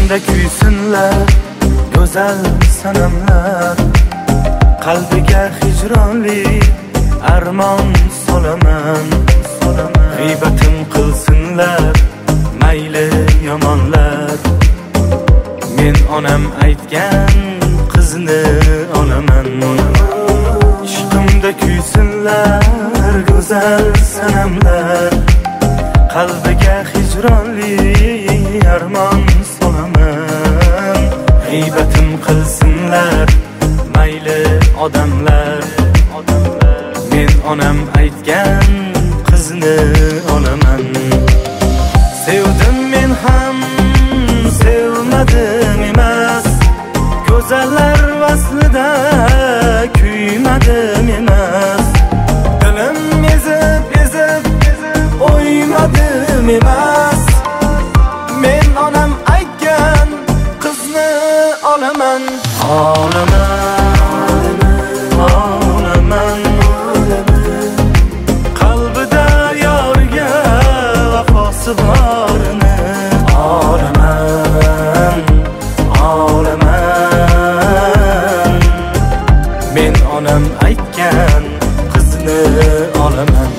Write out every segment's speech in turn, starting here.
ishqimda kuysinlar go'zal sanamlar, qalbiga hijronli armon solaman. G'iybatim qilsinlar mayli yomonlar, men onam aytgan qizni olaman. Ishqimda kuysinlar go'zal sanamlar, qalbiga hijronli armon solaman. G'iybatim qilsinlar mayli odamlar, men onam aytgan qizni olaman. Sevdim men ham sevmadim emas, go'zallar vaslida kuymadim emas. Dilim ezib o'ymadim emas, men onam aytgan qizni olaman. Olaman, qalbida yorga vafosi borini olaman. Men onam aytgan qizni olaman.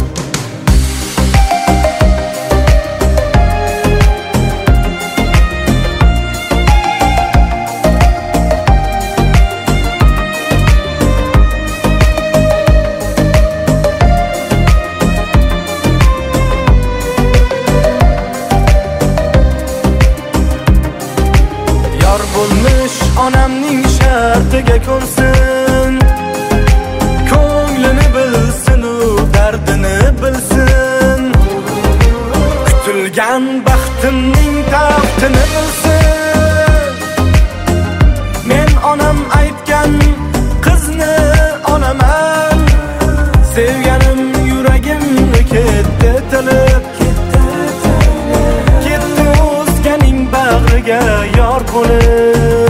Bo'lmish onamning shartiga ko'nsin, ko'nglini bilsin, u dardini bilsin. Kutilgan baxtimning taxtini bilsin. Men onam aytgan qizni olaman. Sevganim yuragimni ketdi tilib, ketdi o'zganing bag'riga yor bo'lib.